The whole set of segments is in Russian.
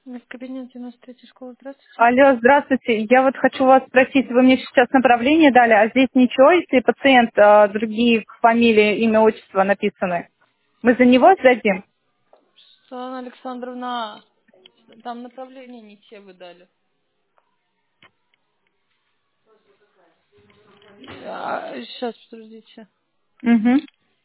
В кабинет 93 школы, здравствуйте. Алло, здравствуйте. Я вот хочу вас спросить, вы мне сейчас направление дали, а здесь ничего, если пациент, другие фамилии, имя, отчество написаны? Мы за него сдадим? Светлана Александровна, там направление не те вы дали. Сейчас, подождите. Угу.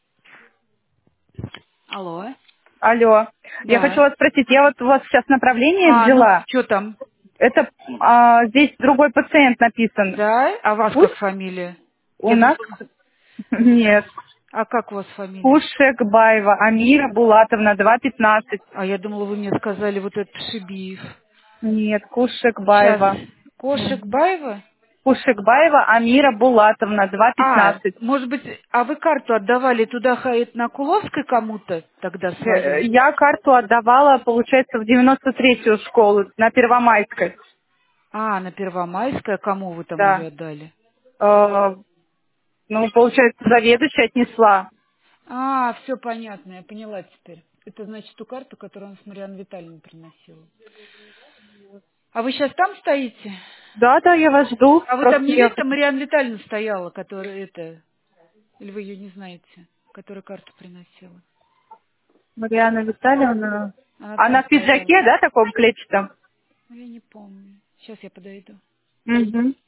Алло. Алло. Я хочу Да. вас спросить, я вот у вас сейчас направление А, ну взяла. что там? Это здесь другой пациент написан. Да? А вас Куш? как фамилия? У Я нас? думала... Нет. А как у вас фамилия? Кушекбаева Амира Булатовна, 215. А я думала, вы мне сказали вот этот Шибиев. Нет, Сейчас. Кушекбаева. Кошекбаева? Кушекбаева Амира Булатовна, А, 215. может быть, а вы карту отдавали туда на Куловской кому-то тогда свою? Я карту отдавала, получается, в 93-ю школу, на Первомайской. А, на Первомайское, кому вы там ее Да. отдали? Э, Ну, получается, заведующая отнесла. А, все понятно, я поняла теперь. Это значит ту карту, которую он с Марианной Витальевной приносила. А вы сейчас там стоите? Да, да, я вас жду. А вы там Просто не я... видите, там Марианна Витальевна стояла, которая это... Или вы ее не знаете, которая карту приносила? Марьяна Витальевна... Она там Она в стояла. пиджаке, да, таком клетчатом? Ну, я не помню. Сейчас я подойду. Угу.